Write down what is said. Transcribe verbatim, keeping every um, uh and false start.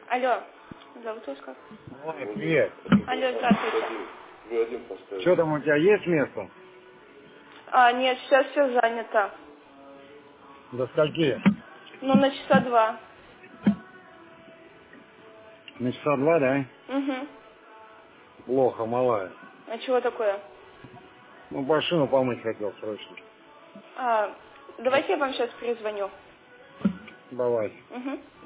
Алло, зовут вас как? Ой, привет. Алло, здравствуйте. Что там, у тебя есть место? А, нет, сейчас все занято. До скольки? Ну, на часа два. На часа два, да? Угу. Плохо, малая. А чего такое? Ну, машину помыть хотел срочно. А, давайте я вам сейчас перезвоню. Давай. Угу.